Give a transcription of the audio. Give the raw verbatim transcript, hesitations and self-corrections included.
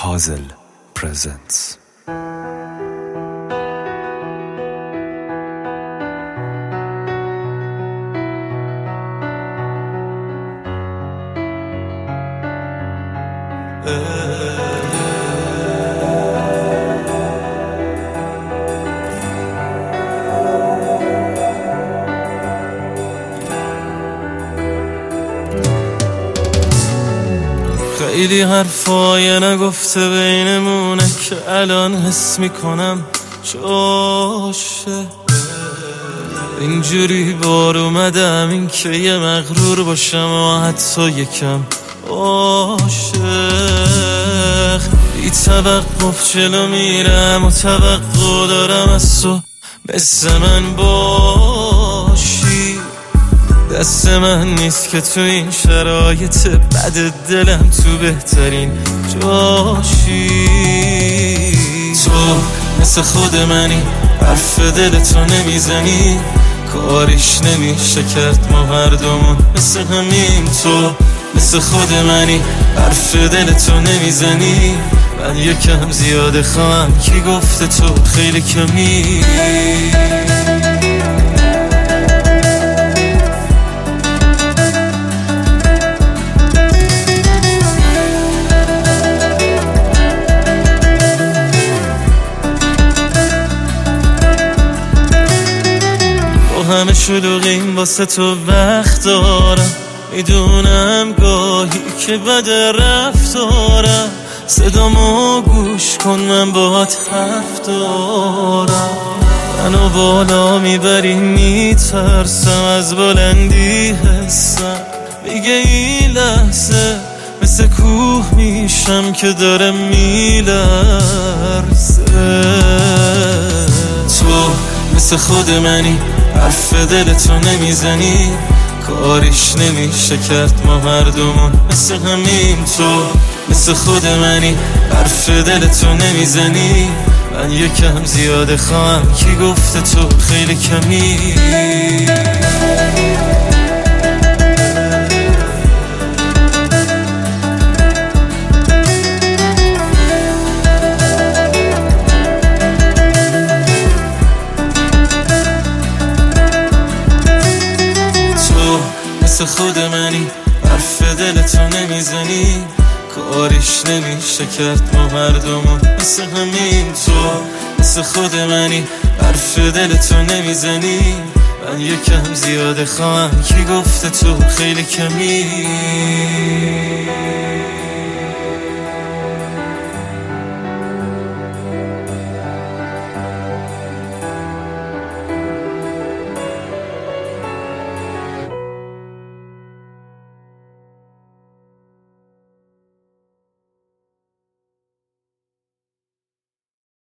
Hazel presents. خیلی حرفای نگفته بینمونه که الان حس میکنم جاشه. اینجوری بار اومدم این که یه مغرور باشم و حتی یکم عاشق. بی توقف جلو میرم و توقع دارم از تو مثل من باشی. دست من نیست که تو این شرایط بد دلم تو بهترین جاشی. تو مثل خود منی، حرف دلتو نمیزنی، کاریش نمیشه کرد ما هر دومون مثل همین. تو مثل خود منی، حرف دلتو نمیزنی، من یکم زیاده خواهم کی گفته تو خیلی کمی. همه شلوغیم واسه تو وقت دارم، میدونم گاهی که بد رفتارم. صدامو گوش کن من باهات حرف دارم. منو بالا میبری میترسم از بلندی حسم، میگه این لحظه مثل کوه میشم که داره میلرزه. تو مثل خود منی، حرف دلتو نمیزنی، کاریش نمیشه کرد ما هر دومون مثل همین. تو مثل خود منی، حرف دلتو نمیزنی، من یکم زیاده خواهم کی گفته تو خیلی کمی. مثل خود منی، حرف دلتو نمیزنی، کاریش نمیشه کرد ما هر دومون مثل همین. تو مثل خود منی، حرف دلتو نمیزنی، من یکم زیاده خواهم کی گفته تو خیلی کمی.